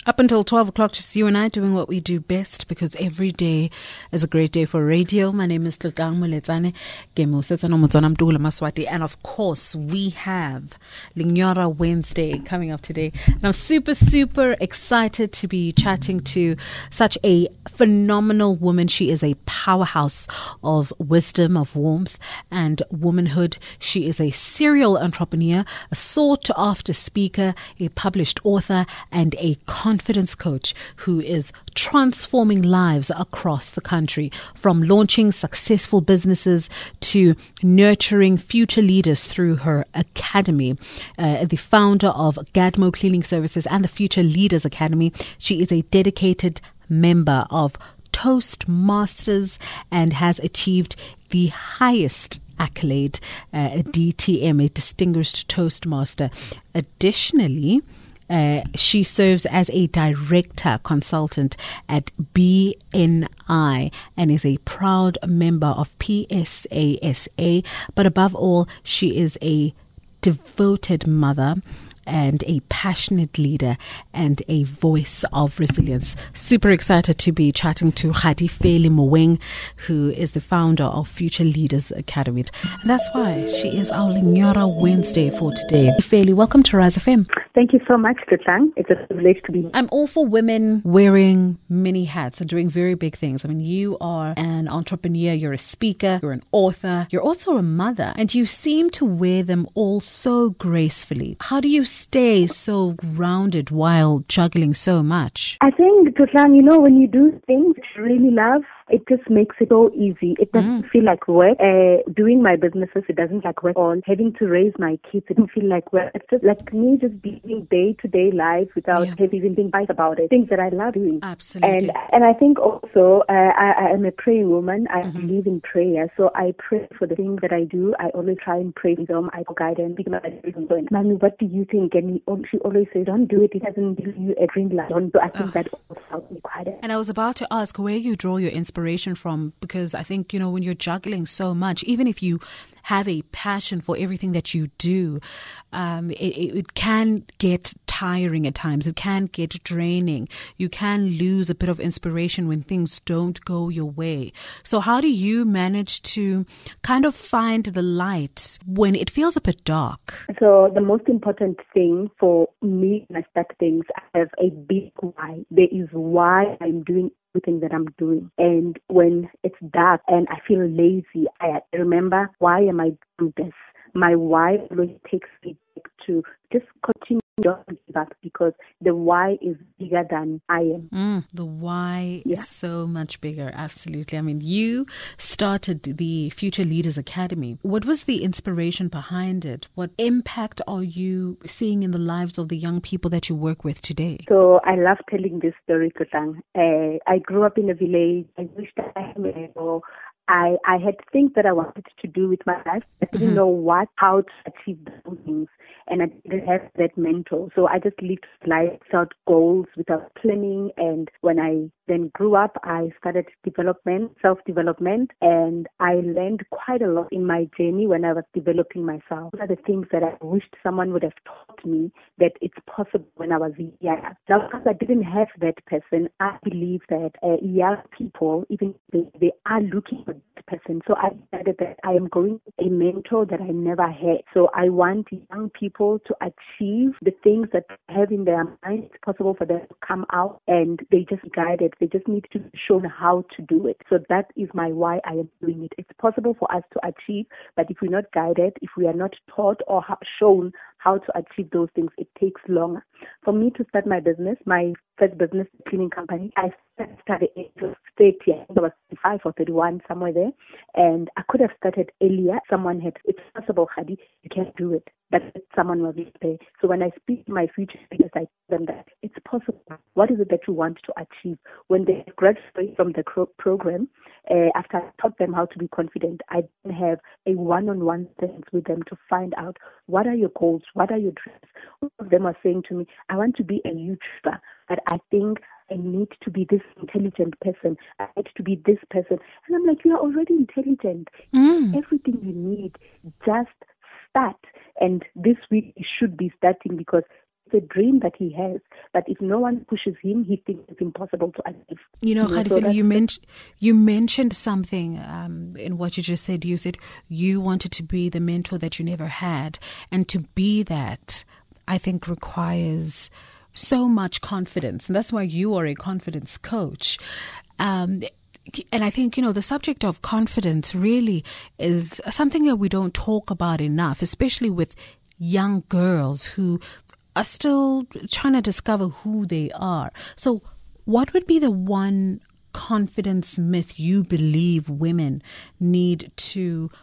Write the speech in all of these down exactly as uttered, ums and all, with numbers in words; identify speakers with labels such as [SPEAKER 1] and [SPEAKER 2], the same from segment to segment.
[SPEAKER 1] Up until twelve o'clock, just you and I doing what we do best, because every day is a great day for radio. My name is Tlotlang Moletsane, and of course we have Lenyora Wednesday coming up today. And I'm super, super excited to be chatting to such a phenomenal woman. She is a powerhouse of wisdom, of warmth and womanhood. She is a serial entrepreneur, a sought-after speaker, a published author, and a confidence coach who is transforming lives across the country, from launching successful businesses to nurturing future leaders through her academy. Uh, the founder of Gadmo Cleaning Services and the Future Leaders Academy. She is a dedicated member of Toastmasters and has achieved the highest accolade, uh, a D T M, a Distinguished Toastmaster. Additionally, Uh, she serves as a director consultant at B N I and is a proud member of P S A S A. But above all, she is a devoted mother and a passionate leader and a voice of resilience. Super excited to be chatting to Khadifeli Moeng, who is the founder of Future Leaders Academy. And that's why she is our Lenyora Wednesday for today. Khadifeli, welcome to Rise F M.
[SPEAKER 2] Thank you so much, Tlotlang. It's a privilege to be here.
[SPEAKER 1] I'm all for women wearing many hats and doing very big things. I mean, you are an entrepreneur, you're a speaker, you're an author, you're also a mother, and you seem to wear them all so gracefully. How do you stay so grounded while juggling so much?
[SPEAKER 2] I think, Tlotlang, you know, when you do things you really love, it just makes it so easy. It doesn't mm. feel like work. Uh, doing my businesses, it doesn't like work. On having to raise my kids, it doesn't feel like work. It's just like me just living day-to-day life without yeah. having even think twice about it. Things that I love doing.
[SPEAKER 1] Absolutely.
[SPEAKER 2] And and I think also, uh, I, I am a praying woman. I mm-hmm. believe in prayer. So I pray for the things that I do. I always try and pray for them. I guide them. Because Mommy, what do you think? And he, she always says, don't do it. It doesn't give you a green light. Don't do. I think oh. that also helps me quite a.
[SPEAKER 1] And I was about to ask where you draw your inspiration from, because I think, you know, when you're juggling so much, even if you have a passion for everything that you do, um, it, it can get tiring at times. It can get draining. You can lose a bit of inspiration when things don't go your way. So how do you manage to kind of find the light when it feels a bit dark?
[SPEAKER 2] So the most important thing for me when I start things, I have a big why. There is why I'm doing everything that I'm doing. And when it's dark and I feel lazy, I remember, why am I doing this? My why always takes me back to just continue, don't give up, because the why is bigger than I am.
[SPEAKER 1] Mm, the why yeah. is so much bigger. Absolutely. I mean, you started the Future Leaders Academy. What was the inspiration behind it? What impact are you seeing in the lives of the young people that you work with today?
[SPEAKER 2] So I love telling this story, Tlotlang. Uh, I grew up in a village. I wished I had a I, I had things that I wanted to do with my life. I didn't mm-hmm. know what, how to achieve those things. And I didn't have that mentor. So I just lived life without goals, without planning. And when I then grew up, I started development, self-development. And I learned quite a lot in my journey when I was developing myself. One of the things that I wished someone would have taught me that it's possible when I was young. Now, because I didn't have that person, I believe that uh, young people, even they, they are looking for that person. So I decided that I am going to a mentor that I never had. So I want young people to achieve the things that they have in their mind. It's possible for them to come out and they just guided. They just need to be shown how to do it. So that is my why I am doing it. It's possible for us to achieve, but if we're not guided, if we are not taught or shown how to achieve those things, it takes longer. For me to start my business, my first business cleaning company, I started at the age of thirty. I think I was thirty-five or thirty-one, somewhere there. And I could have started earlier. Someone had, it's possible, Khadi, you can't do it. But someone was there. So when I speak to my future leaders, I tell them that it's possible. What is it that you want to achieve? When they graduate from the pro- program, uh, after I taught them how to be confident, I then have a one-on-one session with them to find out what are your goals, what are your dreams. One of them are saying to me, I want to be a YouTuber, but I think I need to be this intelligent person. I need to be this person. And I'm like, you are already intelligent.
[SPEAKER 1] Mm.
[SPEAKER 2] Everything you need, just start. And this week you should be starting, because the dream that he has. But if no one pushes him, he thinks it's impossible to achieve.
[SPEAKER 1] You know,
[SPEAKER 2] You know, so
[SPEAKER 1] Khadifile,
[SPEAKER 2] that's
[SPEAKER 1] you,
[SPEAKER 2] the-
[SPEAKER 1] men- you mentioned something um, in what you just said. You said you wanted to be the mentor that you never had. And to be that, I think, requires so much confidence. And that's why you are a confidence coach. Um, and I think, you know, the subject of confidence really is something that we don't talk about enough, especially with young girls who are still trying to discover who they are. So what would be the one confidence myth you believe women need to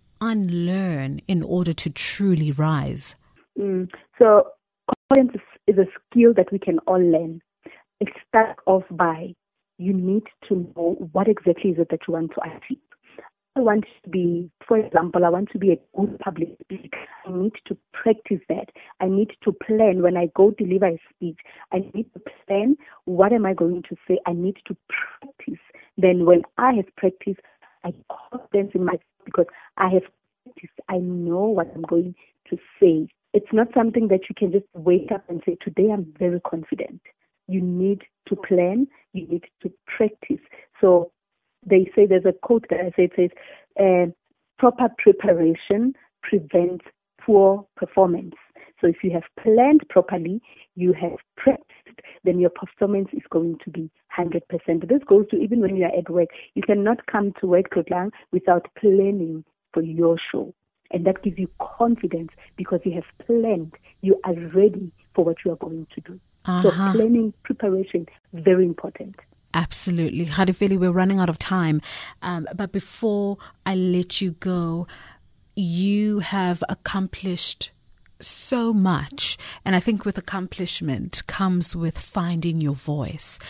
[SPEAKER 1] unlearn in order to truly rise?
[SPEAKER 2] Mm. So confidence is, is a skill that we can all learn. It starts off by you need to know what exactly is it that you want to achieve. I want to be, for example, I want to be a good public speaker. I need to practice that. I need to plan when I go deliver a speech. I need to plan what am I going to say. I need to practice. Then when I have practiced, I have confidence in myself because I have practiced. I know what I'm going to say. It's not something that you can just wake up and say, today I'm very confident. You need to plan. You need to practice. So they say there's a quote that I say, it says, uh, proper preparation prevents poor performance. So if you have planned properly, you have practiced, then your performance is going to be one hundred percent. This goes to even when you are at work. You cannot come to work, Tlotlang, without planning for your show. And that gives you confidence because you have planned. You are ready for what you are going to do.
[SPEAKER 1] Uh-huh.
[SPEAKER 2] So planning, preparation, very important.
[SPEAKER 1] Absolutely. Khadifile, we're running out of time. Um, but before I let you go, you have accomplished so much. And I think with accomplishment comes with finding your voice.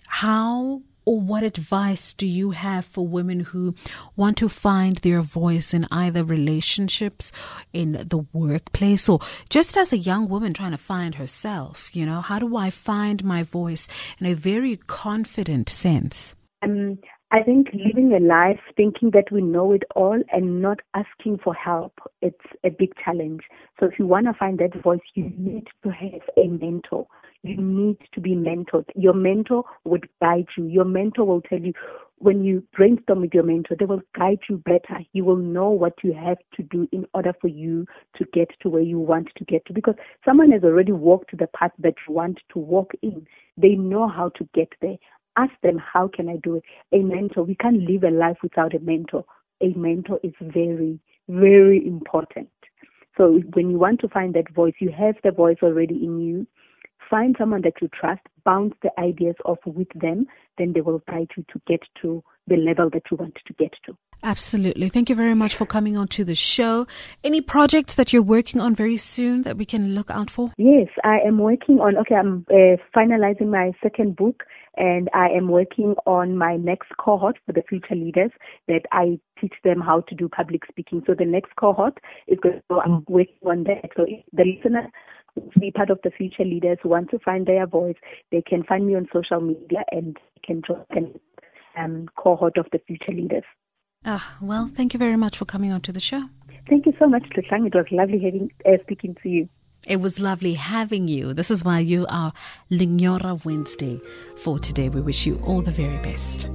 [SPEAKER 1] How or what advice do you have for women who want to find their voice in either relationships, in the workplace, or just as a young woman trying to find herself? You know, how do I find my voice in a very confident sense?
[SPEAKER 2] Um, I think living a life thinking that we know it all and not asking for help, it's a big challenge. So if you want to find that voice, you need to have a mentor. You need to be mentored. Your mentor would guide you. Your mentor will tell you, when you brainstorm with your mentor, they will guide you better. You will know what you have to do in order for you to get to where you want to get to. Because someone has already walked the path that you want to walk in. They know how to get there. Ask them, how can I do it? A mentor, we can't live a life without a mentor. A mentor is very, very important. So when you want to find that voice, you have the voice already in you. Find someone that you trust, bounce the ideas off with them, then they will guide you to get to the level that you want to get to.
[SPEAKER 1] Absolutely. Thank you very much for coming on to the show. Any projects that you're working on very soon that we can look out for?
[SPEAKER 2] Yes, I am working on, okay, I'm uh, finalizing my second book, and I am working on my next cohort for the future leaders that I teach them how to do public speaking. So the next cohort is going to go, I'm working on that. So if the listener to be part of the future leaders who want to find their voice, they can find me on social media and can join the um, cohort of the future leaders.
[SPEAKER 1] Ah, well, thank you very much for coming on to the show.
[SPEAKER 2] Thank you so much, Tlotlang. It was lovely having uh, speaking to you.
[SPEAKER 1] It was lovely having you. This is why you are Lenyora Wednesday for today. We wish you all the very best.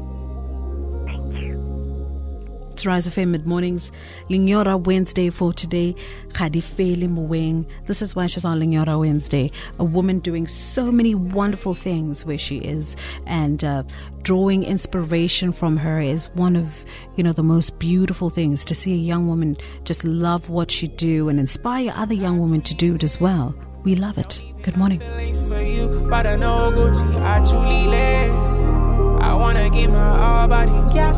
[SPEAKER 1] It's Rise F M Mid Mornings, Lenyora Wednesday for today. Khadifile Moeng. This is why she's on Lenyora Wednesday. A woman doing so many wonderful things where she is, and uh, drawing inspiration from her is one of, you know, the most beautiful things. To see a young woman just love what she do and inspire other young women to do it as well. We love it. Good morning. I wanna give my all body gas.